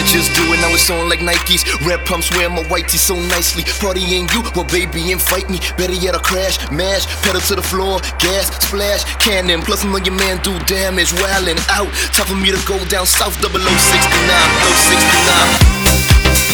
just do it, now it's on like Nikes. Red pumps wear my white tee so nicely. Party ain't you, well baby invite me. Better yet I'll crash, mash, pedal to the floor, gas, splash, cannon. Plus I know your man do damage, wildin' out. Time for me to go down south, 0069, 069.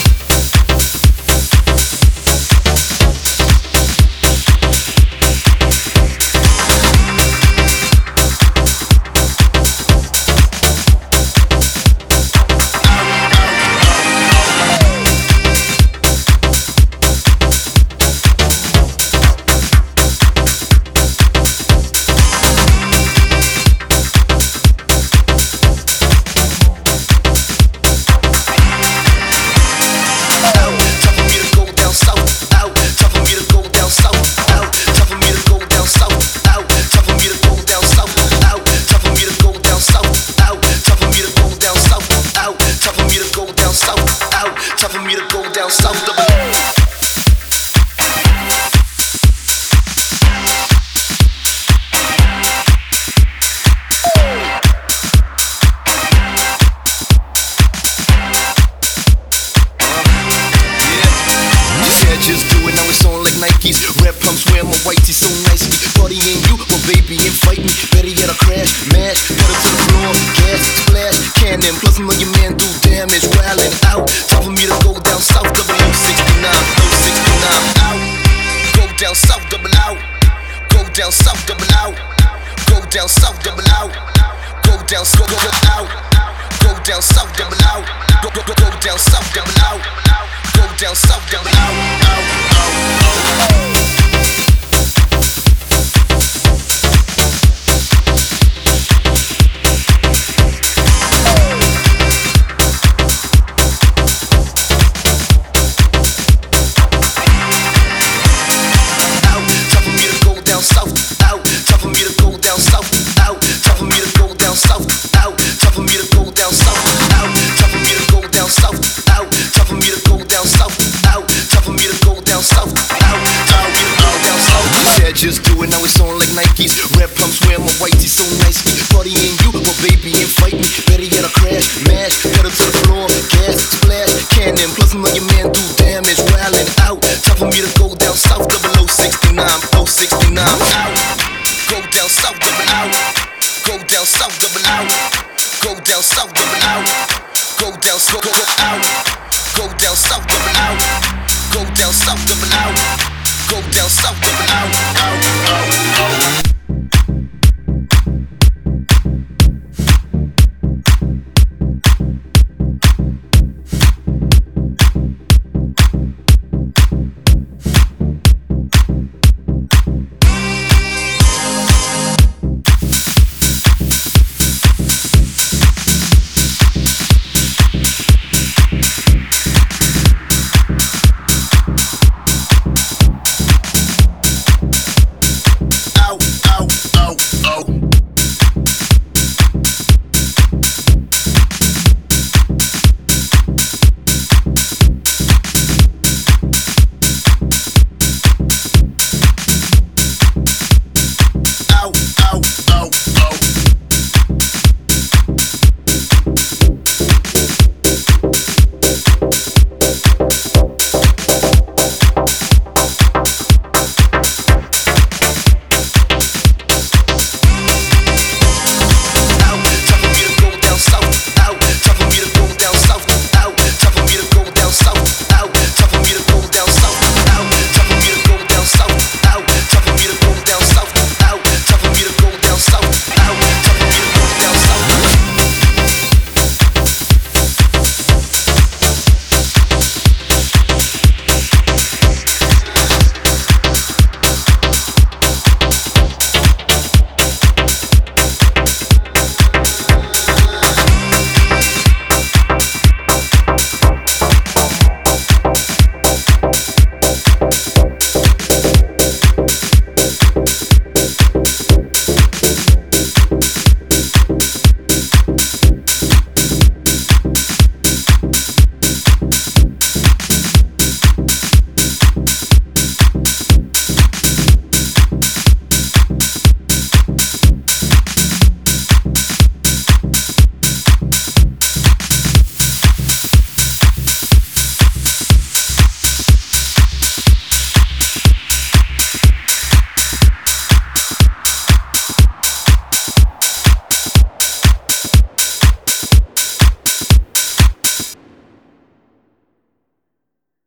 Time for me to go down south, just do it, now it's on like Nikes. Red pumps wear my white tee so nicely. Party ain't you, well baby invite me. Better yet I'll crash, mash, pedal to the floor, gas, splash, cannon. Plus I know your man do damage, wildin' out. Time for me to go down south, 0069, 069, out. Go down south, double out. Go down south, double out. Go down south, double out. Go down, go out. Go down south, double out. Go down south, double out. Go down south, double out, out, out, out. Just do it, now it's on like Nikes. Red pumps wear my white tee so nicely. Party ain't you, well baby invite me. Better yet I'll crash, mash, pedal to the floor, gas, splash, cannon. Plus I know your man do damage, wildin' out. Time for me to go down south, 0069, 069, out. Go down south, double out. Go down south, double out. Go down south, double out. Go down, go out. Go down south, double out. Go down south, double out. Go down south, double out, out, out, out.